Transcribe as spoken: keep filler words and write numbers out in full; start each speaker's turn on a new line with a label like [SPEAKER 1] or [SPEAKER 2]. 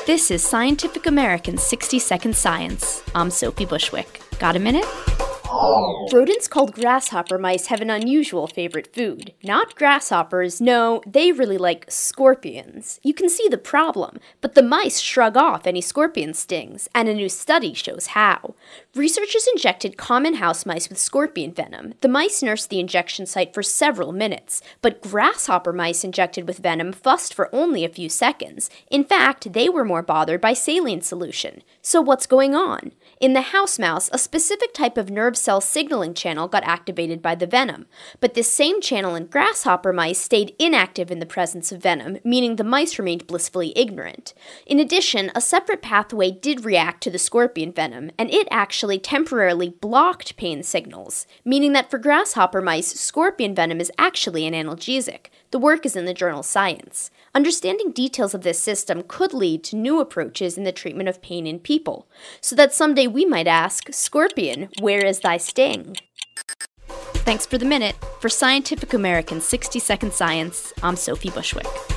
[SPEAKER 1] This is Scientific American's sixty second Science. I'm Sophie Bushwick. Got a minute? Rodents called grasshopper mice have an unusual favorite food. Not grasshoppers, no, they really like scorpions. You can see the problem, but the mice shrug off any scorpion stings, and a new study shows how. Researchers injected common house mice with scorpion venom. The mice nursed the injection site for several minutes, but grasshopper mice injected with venom fussed for only a few seconds. In fact, they were more bothered by saline solution. So what's going on? In the house mouse, a specific type of nerve cell signaling channel got activated by the venom, but this same channel in grasshopper mice stayed inactive in the presence of venom, meaning the mice remained blissfully ignorant. In addition, a separate pathway did react to the scorpion venom, and it actually temporarily blocked pain signals, meaning that for grasshopper mice, scorpion venom is actually an analgesic. The work is in the journal Science. Understanding details of this system could lead to new approaches in the treatment of pain in people, so that someday we might ask, Scorpion, where is thy sting? Thanks for the minute. For Scientific American's sixty second Science, I'm Sophie Bushwick.